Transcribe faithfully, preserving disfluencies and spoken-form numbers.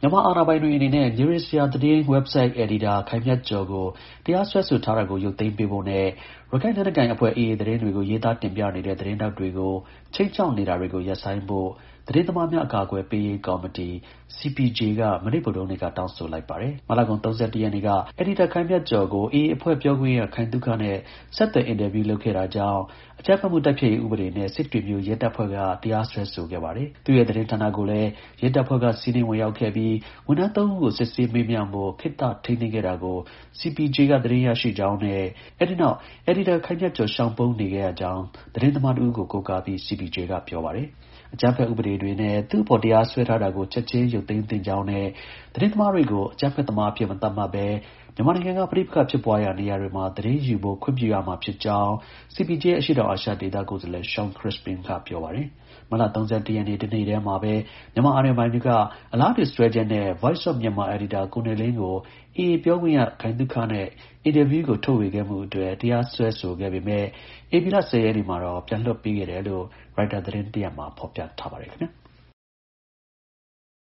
မြန်မာအာဏာပိုင်တွေအနေနဲ့ News Asia သတင်း website အယ်ဒီတာ ခိုင်မြတ်ကျော်ကို တရားစွဲဆိုထားတာကို ရုပ်သိမ်းပေးဖို့နဲ့ ရခိုင်လက်နက်ကိုင်အဖွဲ့ အေအေ သတင်းတွေကို ရေးသားတင်ပြနေတဲ့ သတင်းထောက်တွေကို ခြိမ်းခြောက်နေတာတွေကို ရပ်ဆိုင်းဖို့ သတင်းသမားများ အကာအကွယ်ပေးရေး ကော်မတီ စီ ပီ ဂျေ က မနေ့ ဗုဒ္ဓဟူးနေ့က တောင်းဆိုလိုက်ပါတယ်။ မတ်လကုန် ၃၁ ရက်နေ့က အယ်ဒီတာ ခိုင်မြတ်ကျော်ကို အေအေ အဖွဲ့ ပြောခွင့်ရ ခိုင်သုခနဲ့ ဆက်သွယ် အင်တာဗျူး လုပ်ခဲ့တာကြောင့် အကြမ်းဖက်မှု တိုက်ဖျက်ရေး ဥပဒေနဲ့ စစ်တွေမြို့ ရဲတပ်ဖွဲ့က တရားစွဲဆိုခဲ့ပါတယ်။ သူ့ရဲ့ သတင်းဌာနကိုလည်း ရဲတပ်ဖွဲ့က စီးနင်းဝင်ရောက်ခဲ့ပြီး ဝန်ထမ်း သုံးဦးကို စစ်ဆေးမေးမြန်းဖို့ ခေတ္တ ထိန်းသိမ်းခဲ့တာကို စီ ပီ ဂျေ က သတင်းရရှိကြောင်းနဲ့ အဲဒီနောက် အယ်ဒီတာ ခိုင်မြတ်ကျော် ရှောင်ပုန်းနေခဲ့ရကြောင်း သတင်းသမားတစ်ဦးကို ကိုးကားပြီး စီ ပီ ဂျေ က ပြောပါတယ်။ အကြမ်းဖက် ဥပဒေတွေနဲ့ သူ့အပေါ် တရားစွဲထားတာကို ချက်ချင်း ရုပ်သိမ်းသင့်ကြောင်းနဲ့ သတင်းသမားတွေကို အကြမ်းဖက်သမားအဖြစ် မသတ်မှတ်ဘဲ မြန်မာနိုင်ငံက ပဋိပက္ခဖြစ်ပွားရာ နေရာတွေမှာ သတင်းယူဖို့ ခွင့်ပြုရမှာဖြစ်ကြောင်း စီ ပီ ဂျေ ရဲ့ အရှေ့တောင်အာရှဒေသ ကိုယ်စားလှယ် Shawn Crispin က ပြောပါတယ်။ မတ်လ ၃၁ ရက်နေ့ တစ်နေ့တည်းမှာပဲ မြန်မာအာဏာပိုင်တွေက အလားတူ စွဲချက်နဲ့ Voice of Myanmar အယ်ဒီတာ ကိုနေလင်းကို အေအေ ပြောခွင့်ရ ခိုင်သုခနဲ့ အင်တာဗျူးကို ထုတ်ဝေခဲ့မှုအတွက် တရားစွဲဆိုခဲ့ပေမဲ့ ဧပြီလ ၁၀ ရက်နေ့မှာတော့ ပြန်လွှတ်ပေးခဲ့တယ်လို့ ရိုက်တာ သတင်းတစ်ရပ်မှာ ဖော်ပြထားပါတယ် ခင်ဗျာ။